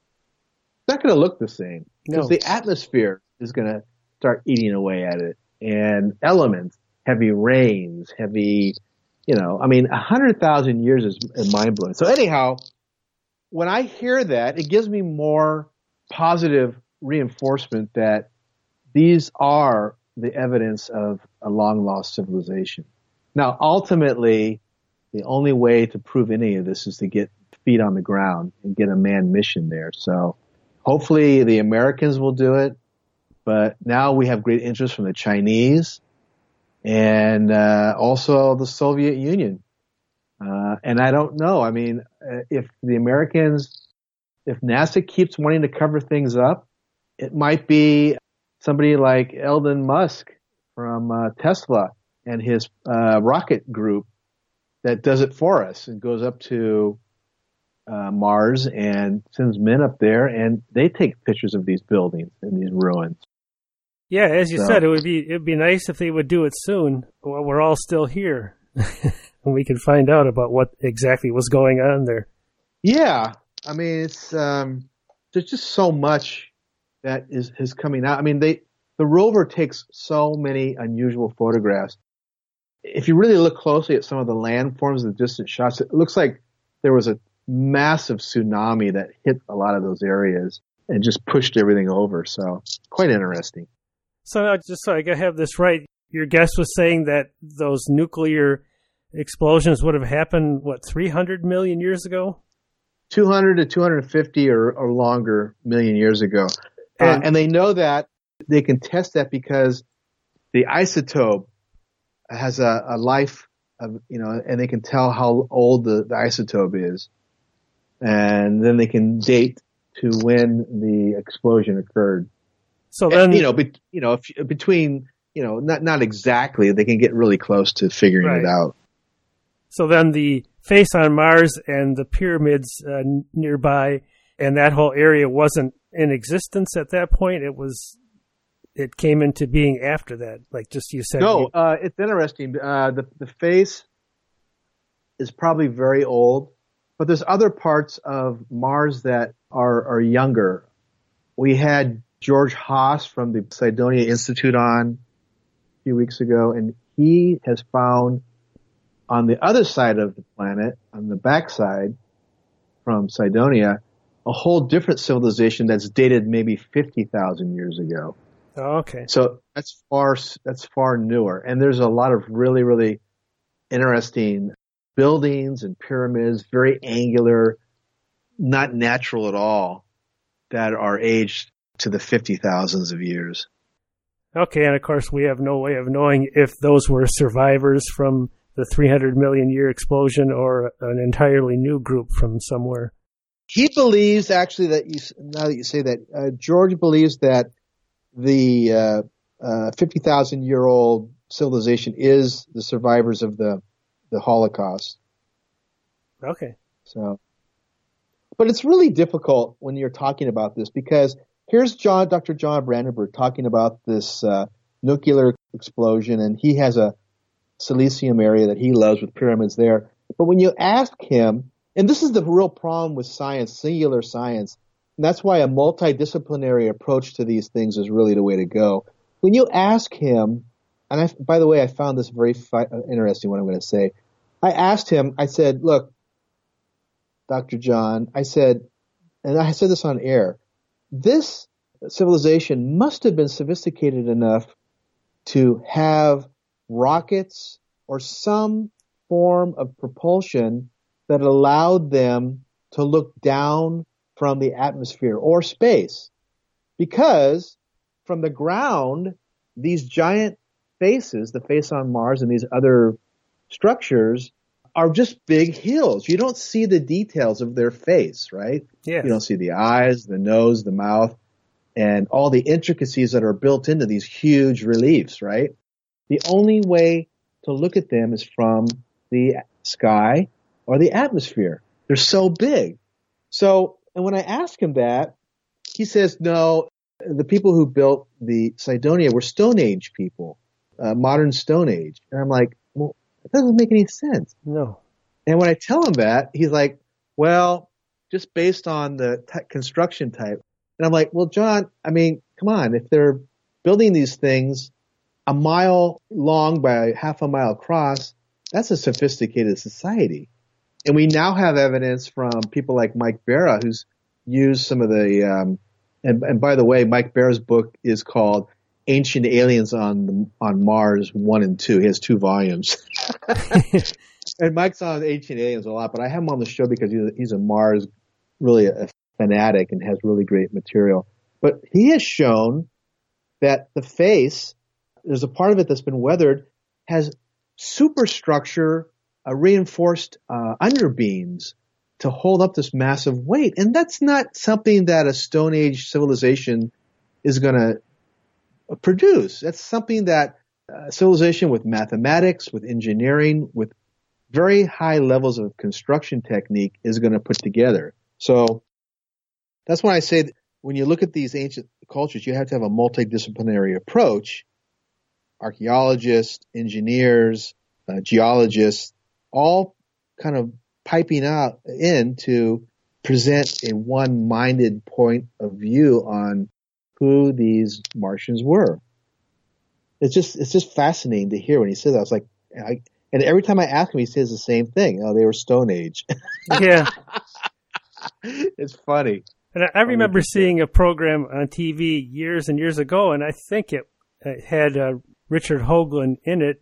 It's not going to look the same because no. the atmosphere is going to start eating away at it, and elements, heavy rains, heavy, you know, I mean, a hundred thousand years is, is mind blowing. So anyhow, when I hear that, it gives me more positive reinforcement that these are the evidence of a long lost civilization. Now, ultimately, the only way to prove any of this is to get feet on the ground and get a manned mission there. So hopefully the Americans will do it. But now we have great interest from the Chinese and uh, also the Soviet Union. Uh, and I don't know. I mean, if the Americans, if NASA keeps wanting to cover things up, it might be somebody like Elon Musk from uh, Tesla and his uh, rocket group that does it for us and goes up to uh, Mars and sends men up there, and they take pictures of these buildings and these ruins. Yeah, as you so, said, it would be it'd be nice if they would do it soon while we're all still here, and we can find out about what exactly was going on there. Yeah, I mean, it's um, there's just so much that is is coming out. I mean, they the rover takes so many unusual photographs. If you really look closely at some of the landforms and the distant shots, it looks like there was a massive tsunami that hit a lot of those areas and just pushed everything over. So quite interesting. So now, just so I have this right, your guest was saying that those nuclear explosions would have happened, what, three hundred million years ago? two hundred to two hundred fifty or, or longer million years ago. And, uh, and they know that. They can test that because the isotope has a, a life of, you know, and they can tell how old the, the isotope is. And then they can date to when the explosion occurred. So then, and, you know, be, you know, if, between, you know, not, not exactly, they can get really close to figuring right. it out. So then the face on Mars and the pyramids uh, nearby and that whole area wasn't in existence at that point. It was, it came into being after that, like just you said. No, uh, it's interesting. Uh, the, the face is probably very old, but there's other parts of Mars that are, are younger. We had George Haas from the Cydonia Institute on a few weeks ago, and he has found on the other side of the planet, on the backside from Cydonia, a whole different civilization that's dated maybe fifty thousand years ago. Oh, okay. So that's far, that's far newer. And there's a lot of really, really interesting buildings and pyramids, very angular, not natural at all, that are aged to the fifty thousands of years. Okay. And of course, we have no way of knowing if those were survivors from the three hundred million year explosion or an entirely new group from somewhere. He believes actually that you, now that you say that, uh, George believes that the uh, uh, fifty thousand year old civilization is the survivors of the the Holocaust. Okay. So, but it's really difficult when you're talking about this because here's John, Doctor John Brandenburg talking about this uh, nuclear explosion, and he has a Silesium area that he loves with pyramids there. But when you ask him, and this is the real problem with science, singular science, and that's why a multidisciplinary approach to these things is really the way to go. When you ask him, and I, by the way, I found this very fi- interesting what I'm going to say. I asked him, I said, look, Doctor John, I said, and I said this on air, this civilization must have been sophisticated enough to have rockets or some form of propulsion that allowed them to look down from the atmosphere or space, because from the ground, these giant faces, the face on Mars and these other structures, are just big hills. You don't see the details of their face, right? Yes. You don't see the eyes, the nose, the mouth, and all the intricacies that are built into these huge reliefs, right? The only way to look at them is from the sky or the atmosphere. They're so big. So, and when I ask him that, he says, no, the people who built the Cydonia were Stone Age people, uh, modern Stone Age. And I'm like, well, it doesn't make any sense. No. And when I tell him that, he's like, well, just based on the t- construction type. And I'm like, well, John, I mean, come on, if they're building these things a mile long by half a mile across, that's a sophisticated society. And we now have evidence from people like Mike Barra, who's used some of the, um, and, and by the way, Mike Barra's book is called Ancient Aliens on the, on Mars one and two. He has two volumes. And Mike's on Ancient Aliens a lot, but I have him on the show because he's a, he's a Mars, really a fanatic and has really great material. But he has shown that the face, there's a part of it that's been weathered, has superstructure, uh, reinforced uh, underbeams to hold up this massive weight. And that's not something that a Stone Age civilization is going to produce. That's something that a civilization with mathematics, with engineering, with very high levels of construction technique is going to put together. So that's why I say that when you look at these ancient cultures, you have to have a multidisciplinary approach. Archaeologists, engineers, uh, geologists, all kind of piping out in to present a one-minded point of view on who these Martians were. It's just it's just fascinating to hear when he says that. I was like, I, and every time I ask him, he says the same thing. Oh, they were Stone Age. Yeah. It's funny. And I, I remember seeing a program on T V years and years ago, and I think it, it had uh, Richard Hoagland in it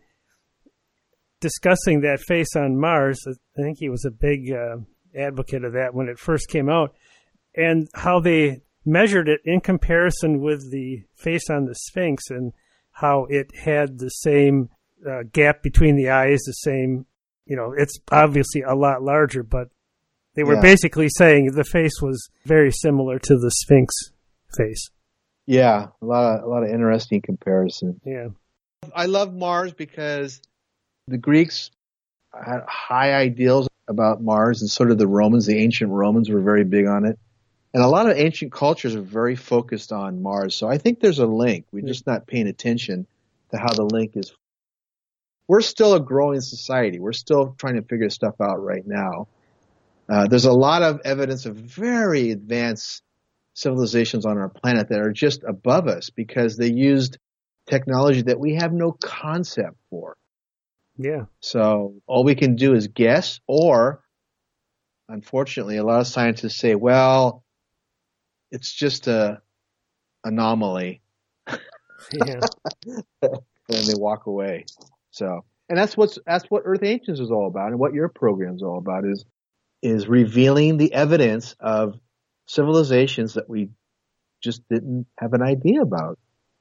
discussing that face on Mars. I think he was a big uh, advocate of that when it first came out, and how they measured it in comparison with the face on the Sphinx and how it had the same uh, gap between the eyes, the same, you know, it's obviously a lot larger, but they were yeah. basically saying the face was very similar to the Sphinx face. Yeah, a lot of, a lot of interesting comparison. Yeah. I love Mars because the Greeks had high ideals about Mars, and so did the Romans. The ancient Romans were very big on it. And a lot of ancient cultures are very focused on Mars. So I think there's a link. We're just not paying attention to how the link is. We're still a growing society. We're still trying to figure stuff out right now. Uh, there's a lot of evidence of very advanced civilizations on our planet that are just above us because they used technology that we have no concept for. Yeah. So all we can do is guess, or unfortunately, a lot of scientists say, well, it's just a anomaly. Yeah. And they walk away. So, and that's what's, that's what Earth Ancients is all about, and what your program is all about is, is revealing the evidence of civilizations that we just didn't have an idea about.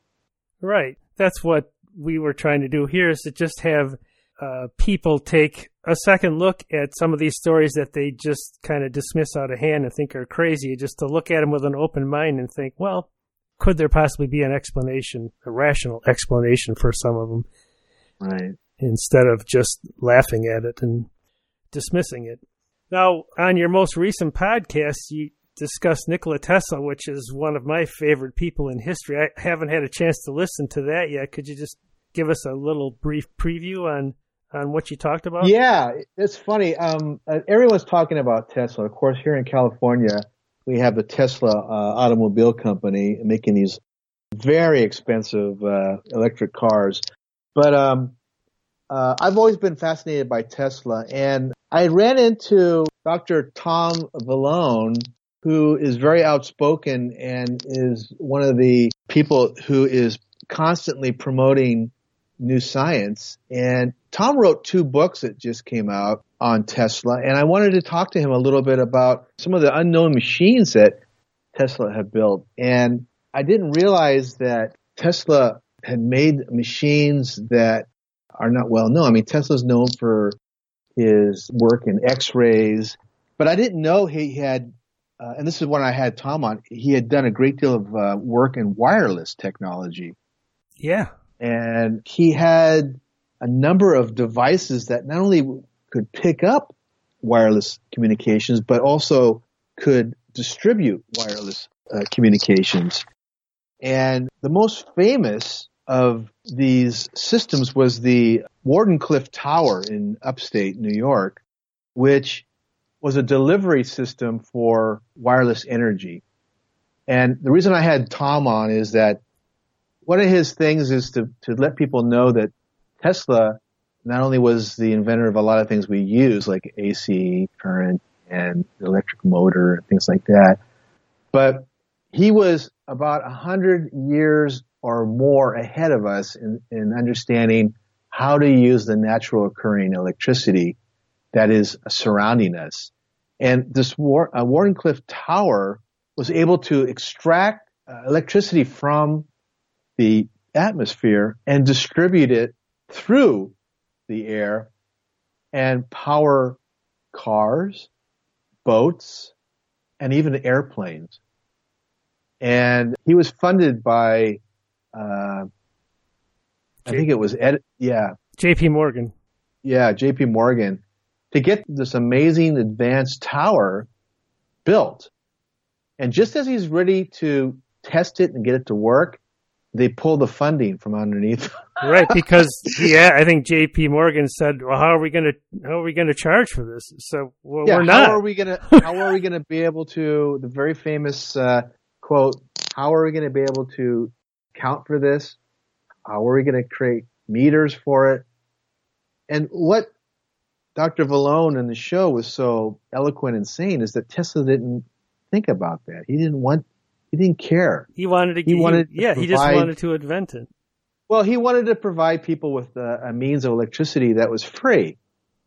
Right. That's what we were trying to do here, is to just have uh, people take a second look at some of these stories that they just kind of dismiss out of hand and think are crazy, just to look at them with an open mind and think, well, could there possibly be an explanation, a rational explanation for some of them? Right. Instead of just laughing at it and dismissing it. Now, on your most recent podcast, you discussed Nikola Tesla, which is one of my favorite people in history. I haven't had a chance to listen to that yet. Could you just give us a little brief preview on, on what you talked about? Yeah, it's funny. Um, everyone's talking about Tesla. Of course, here in California, we have the Tesla uh, automobile company making these very expensive uh, electric cars. But um, uh, I've always been fascinated by Tesla, and I ran into Doctor Tom Vallone, who is very outspoken and is one of the people who is constantly promoting new science. And Tom wrote two books that just came out on Tesla, and I wanted to talk to him a little bit about some of the unknown machines that Tesla had built. And I didn't realize that Tesla had made machines that are not well known. I mean, Tesla's known for his work in X-rays, but I didn't know he had, uh, and this is when I had Tom on, he had done a great deal of uh, work in wireless technology. Yeah. And he had a number of devices that not only could pick up wireless communications, but also could distribute wireless uh, communications. And the most famous of these systems was the Wardenclyffe Tower in upstate New York, which was a delivery system for wireless energy. And the reason I had Tom on is that one of his things is to, to let people know that Tesla not only was the inventor of a lot of things we use, like A C current and the electric motor and things like that, but he was about a hundred years or more ahead of us in, in understanding how to use the natural occurring electricity that is surrounding us. And this War, uh, Wardenclyffe Tower was able to extract uh, electricity from the atmosphere and distribute it through the air and power cars, boats, and even airplanes. And he was funded by, uh, I think it was, Ed, yeah. J P Morgan. Yeah, J P Morgan, to get this amazing advanced tower built. And just as he's ready to test it and get it to work, they pull the funding from underneath. Right, because yeah, I think J P Morgan said, "Well, how are we going to how are we going to charge for this?" So well, yeah, we're not. How are we going to how are we going to be able to the very famous uh, quote? How are we going to be able to count for this? How are we going to create meters for it? And what Doctor Vallone in the show was so eloquent in saying is that Tesla didn't think about that. He didn't want, he didn't care. He wanted to, he wanted he, yeah, to he just provide, wanted to invent it. Well, he wanted to provide people with a, a means of electricity that was free.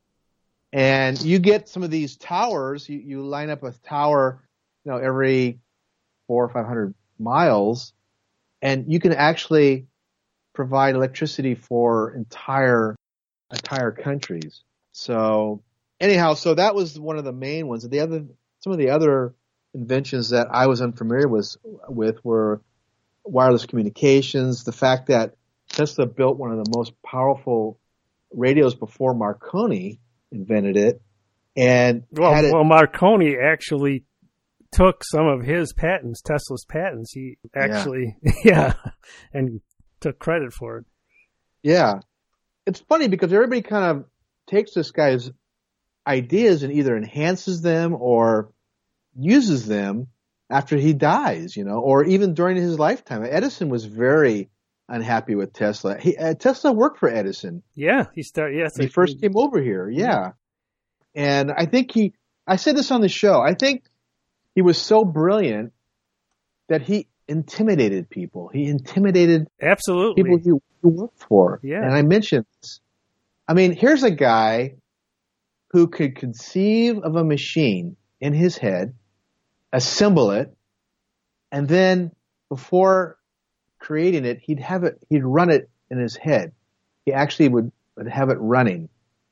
And you get some of these towers, you, you line up a tower, you know, every four or five hundred miles, and you can actually provide electricity for entire, entire countries. So anyhow, so that was one of the main ones. The other, some of the other inventions that I was unfamiliar with, with were wireless communications, the fact that Tesla built one of the most powerful radios before Marconi invented it. And well, had it, well, Marconi actually took some of his patents, Tesla's patents. He actually, yeah, yeah and took credit for it. Yeah. It's funny because everybody kind of takes this guy's ideas and either enhances them or uses them after he dies, you know, or even during his lifetime. Edison was very unhappy with Tesla. He, uh, Tesla worked for Edison. Yeah, he started. Yes, when he first came over here. Yeah. yeah, and I think he. I said this on the show. I think he was so brilliant that he intimidated people. He intimidated absolutely people he, he worked for. Yeah, and I mentioned this. I mean, here's a guy who could conceive of a machine in his head, assemble it, and then before creating it, he'd have it, he'd run it in his head. He actually would, would have it running.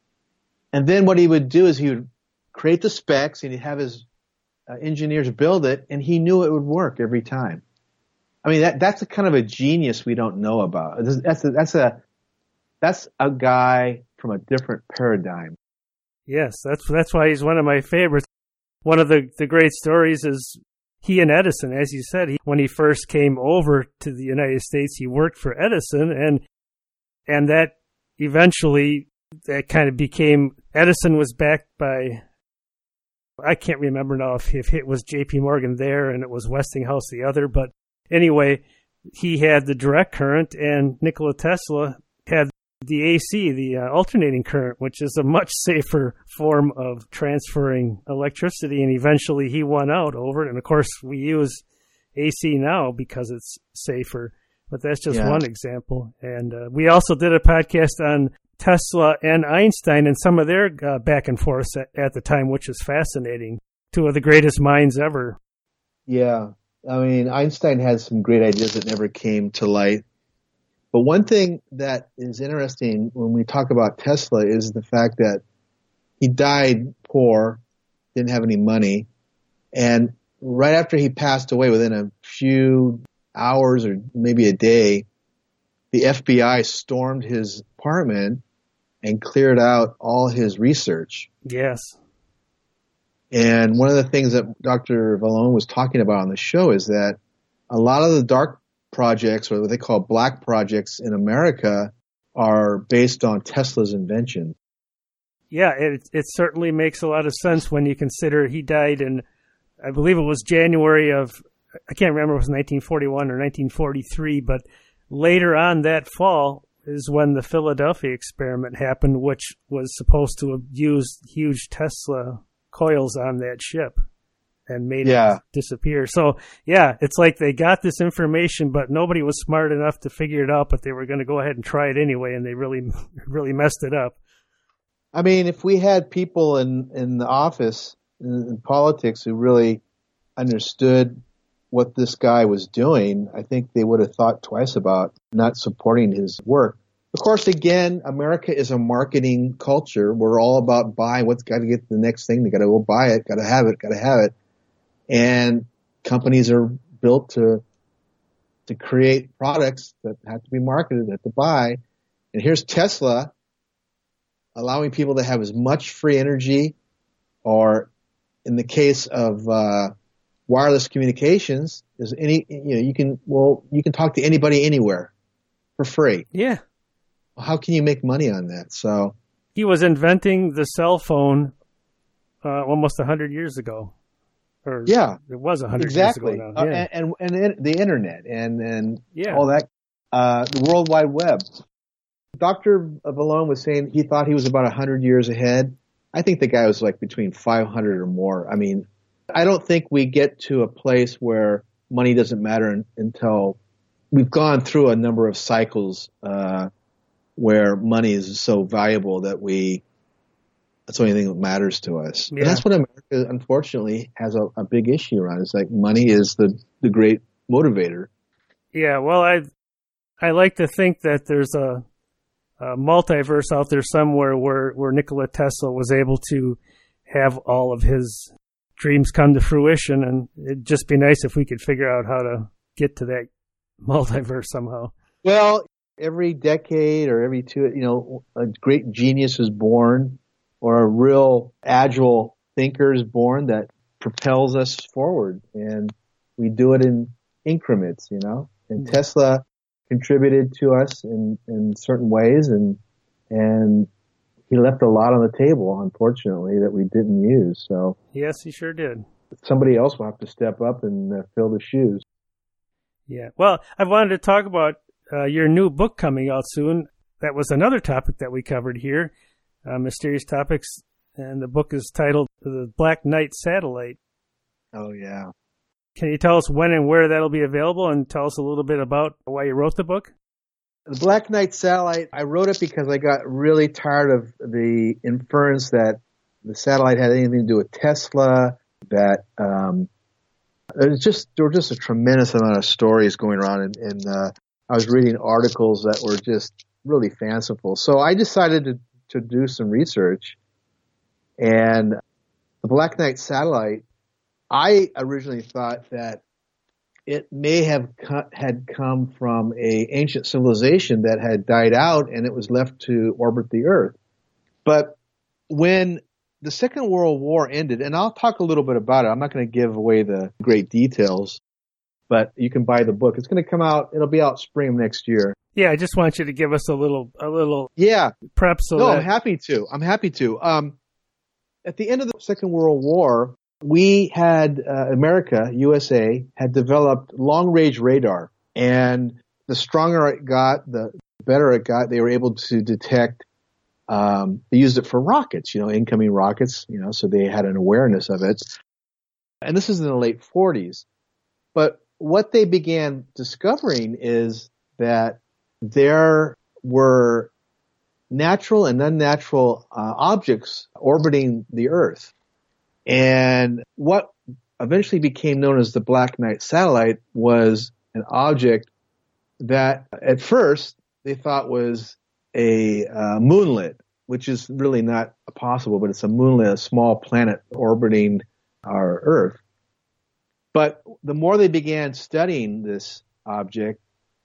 And then what he would do is he would create the specs and he'd have his uh, engineers build it, and he knew it would work every time. I mean, that, that's a kind of a genius we don't know about. That's a, that's a, that's a guy from a different paradigm. Yes, that's, that's why he's one of my favorites. One of the, the great stories is he and Edison, as you said, he, when he first came over to the United States, he worked for Edison, and and that eventually that kind of became, Edison was backed by, I can't remember now if, if it was J P Morgan there and it was Westinghouse the other, but anyway, he had the direct current and Nikola Tesla had the A C, the uh, alternating current, which is a much safer form of transferring electricity, and eventually he won out over it. And of course, we use A C now because it's safer, but that's just yeah. one example. And uh, we also did a podcast on Tesla and Einstein and some of their uh, back and forth at, at the time, which is fascinating. Two of the greatest minds ever. Yeah. I mean, Einstein had some great ideas that never came to light. But one thing that is interesting when we talk about Tesla is the fact that he died poor, didn't have any money, and right after he passed away, within a few hours or maybe a day, the F B I stormed his apartment and cleared out all his research. Yes. And one of the things that Doctor Vallone was talking about on the show is that a lot of the dark projects, or what they call black projects in America, are based on Tesla's invention. Yeah, it it certainly makes a lot of sense when you consider he died in, I believe it was January of, I can't remember if it was nineteen forty-one or nineteen forty-three, but later on that fall is when the Philadelphia experiment happened, which was supposed to have used huge Tesla coils on that ship and made yeah. it disappear. So, yeah, it's like they got this information, but nobody was smart enough to figure it out, but they were going to go ahead and try it anyway, and they really, really messed it up. I mean, if we had people in, in the office, in, in politics, who really understood what this guy was doing, I think they would have thought twice about not supporting his work. Of course, again, America is a marketing culture. We're all about buying. What's got to get the next thing? They got to go buy it, got to have it, got to have it. And companies are built to to create products that have to be marketed, that have to buy. And here's Tesla allowing people to have as much free energy, or in the case of uh, wireless communications, is any you know you can well you can talk to anybody anywhere for free. Yeah. Well, how can you make money on that? So he was inventing the cell phone uh, almost a hundred years ago. Or yeah, it was a hundred exactly. years ago now. Yeah. Uh, and, and and the internet and and yeah. all that, uh, the World Wide Web. Doctor Vallone was saying he thought he was about a hundred years ahead. I think the guy was like between five hundred or more. I mean, I don't think we get to a place where money doesn't matter in, until we've gone through a number of cycles uh, where money is so valuable that we that's the only thing that matters to us. Yeah. And that's what America, unfortunately, has a, a big issue around. It's like money is the, the great motivator. Yeah, well, I I like to think that there's a, a multiverse out there somewhere where, where Nikola Tesla was able to have all of his dreams come to fruition, and it'd just be nice if we could figure out how to get to that multiverse somehow. Well, every decade or every two, you know, a great genius is born, or a real agile thinker is born that propels us forward, and we do it in increments, you know. And mm-hmm. Tesla contributed to us in, in certain ways, and and he left a lot on the table, unfortunately, that we didn't use. So yes, he sure did. Somebody else will have to step up and uh, fill the shoes. Yeah. Well, I wanted to talk about uh, your new book coming out soon. That was another topic that we covered here, uh, Mysterious Topics, and the book is titled The Black Knight Satellite. Oh, yeah. Can you tell us when and where that'll be available, and tell us a little bit about why you wrote the book? The Black Knight Satellite, I wrote it because I got really tired of the inference that the satellite had anything to do with Tesla, that um, it was just there were just a tremendous amount of stories going around, and, and uh, I was reading articles that were just really fanciful. So I decided to, to do some research, and the Black Knight Satellite, I originally thought that it may have co- had come from a ancient civilization that had died out and it was left to orbit the Earth. But when the Second World War ended, and I'll talk a little bit about it. I'm not going to give away the great details, but you can buy the book. It's going to come out. It'll be out spring of next year. Yeah, I just want you to give us a little, a little yeah prep. So no, that... I'm happy to. I'm happy to. Um, at the end of the Second World War, we had uh, America, U S A, had developed long-range radar, and the stronger it got, the better it got. They were able to detect. Um, they used it for rockets, you know, incoming rockets, you know, so they had an awareness of it. And this is in the late forties. But what they began discovering is that there were natural and unnatural uh, objects orbiting the Earth. And what eventually became known as the Black Knight Satellite was an object that at first they thought was a uh, moonlet, which is really not possible, but it's a moonlet, a small planet orbiting our Earth. But the more they began studying this object,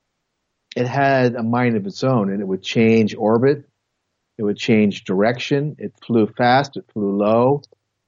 it had a mind of its own, and it would change orbit, it would change direction, it flew fast, it flew low.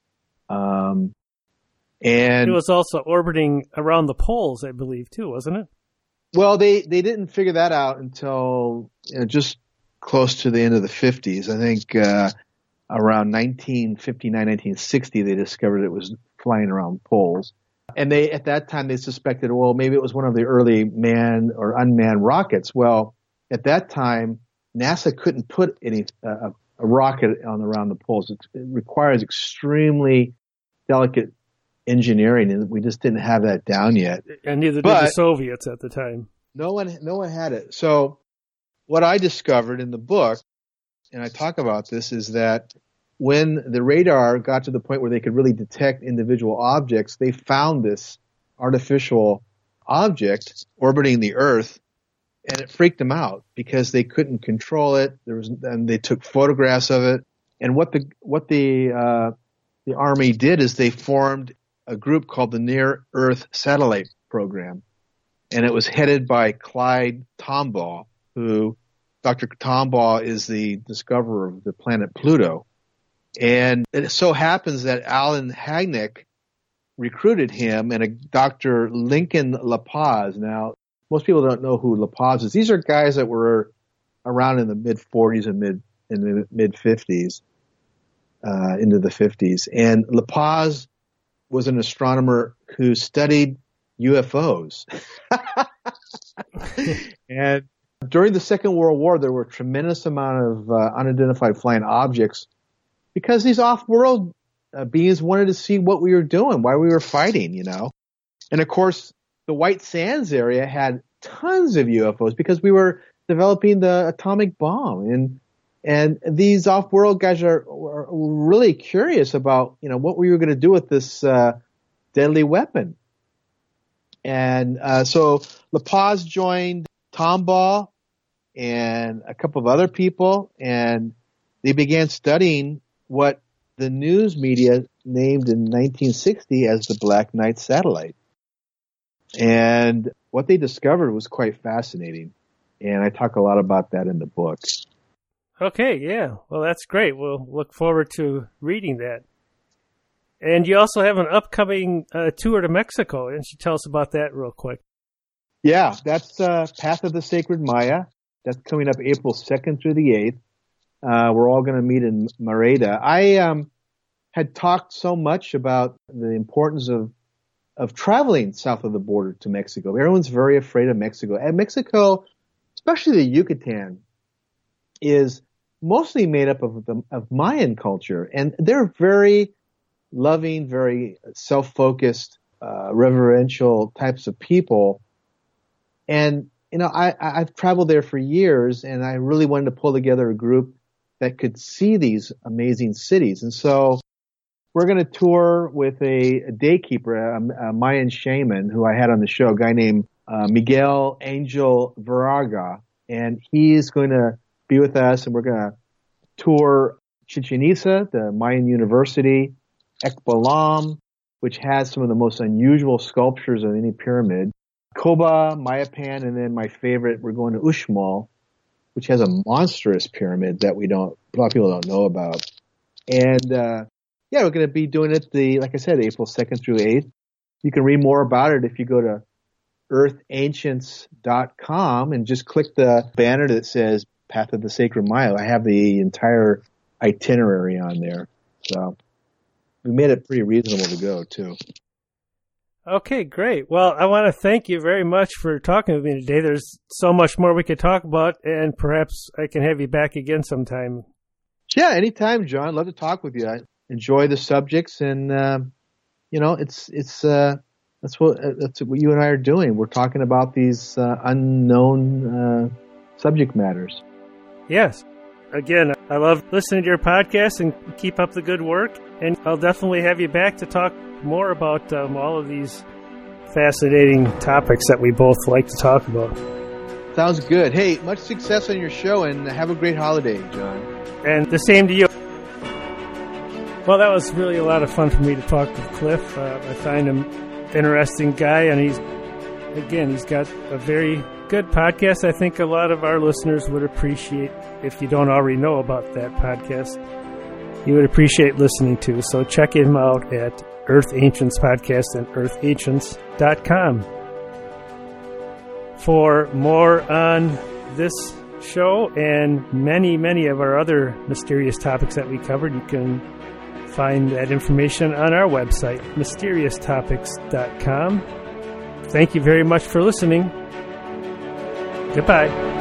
Um, and it was also orbiting around the poles, I believe, too, wasn't it? Well, they, they didn't figure that out until you know, just close to the end of the fifties. I think uh, around nineteen fifty-nine, nineteen sixty, they discovered it was flying around poles. And they, at that time, they suspected, well, maybe it was one of the early manned or unmanned rockets. Well, at that time, NASA couldn't put any uh, a rocket on around the poles. It, it requires extremely delicate engineering, and we just didn't have that down yet. And neither but did the Soviets at the time. No one, no one had it. So what I discovered in the book, and I talk about this, is that when the radar got to the point where they could really detect individual objects, they found this artificial object orbiting the Earth, and it freaked them out because they couldn't control it. There was, and they took photographs of it. And what the what the uh, the Army did is they formed a group called the Near Earth Satellite Program, and it was headed by Clyde Tombaugh, who Doctor Tombaugh is the discoverer of the planet Pluto. And it so happens that Alan Hynek recruited him, and a Doctor Lincoln LaPaz. Now, most people don't know who LaPaz is. These are guys that were around in the mid forties and mid in the mid fifties, uh, into the fifties. And LaPaz was an astronomer who studied U F Os. And during the Second World War, there were a tremendous amount of uh, unidentified flying objects because these off-world uh, beings wanted to see what we were doing, why we were fighting, you know. And of course, the White Sands area had tons of U F Os because we were developing the atomic bomb, and and these off-world guys are, are really curious about, you know, what we were going to do with this uh, deadly weapon. And uh, so La Paz joined Tomball and a couple of other people, and they began studying what the news media named in nineteen sixty as the Black Knight satellite. And what they discovered was quite fascinating, and I talk a lot about that in the book. Okay, yeah. Well, that's great. We'll look forward to reading that. And you also have an upcoming uh, tour to Mexico. Why don't you tell us about that real quick? Yeah, that's uh, Path of the Sacred Maya. That's coming up April second through the eighth. Uh, we're all going to meet in Merida. I um, had talked so much about the importance of of traveling south of the border to Mexico. Everyone's very afraid of Mexico. And Mexico, especially the Yucatan, is mostly made up of the, of Mayan culture. And they're very loving, very self-focused, uh, reverential types of people. And, you know, I, I've traveled there for years, and I really wanted to pull together a group that could see these amazing cities. And so we're going to tour with a, a daykeeper, a, a Mayan shaman who I had on the show, a guy named uh, Miguel Angel Viraga. And he's going to be with us, and we're going to tour Chichen Itza, the Mayan University, Ekbalam, which has some of the most unusual sculptures of any pyramid, Koba, Mayapan, and then my favorite, we're going to Uxmal, which has a monstrous pyramid that we don't, a lot of people don't know about. And, uh, yeah, we're going to be doing it the, like I said, April second through eighth. You can read more about it if you go to earth ancients dot com and just click the banner that says Path of the Sacred Maya. I have the entire itinerary on there. So we made it pretty reasonable to go, too. Okay, great. Well, I want to thank you very much for talking with me today. There's so much more we could talk about, and perhaps I can have you back again sometime. Yeah, anytime, John. Love to talk with you. I enjoy the subjects, and uh, you know, it's it's uh, that's what that's what you and I are doing. We're talking about these uh, unknown uh, subject matters. Yes. Again, I love listening to your podcast, and keep up the good work. And I'll definitely have you back to talk more about um, all of these fascinating topics that we both like to talk about. Sounds good. Hey, much success on your show, and have a great holiday, John. And the same to you. Well, that was really a lot of fun for me to talk with Cliff. Uh, I find him an interesting guy, and he's, again, he's got a very good podcast. I think a lot of our listeners would appreciate, if you don't already know about that podcast, you would appreciate listening to. So check him out at Earth Ancients Podcast and earth ancients dot com. For more on this show and many, many of our other mysterious topics that we covered, you can find that information on our website, mysterious topics dot com. Thank you very much for listening. Goodbye.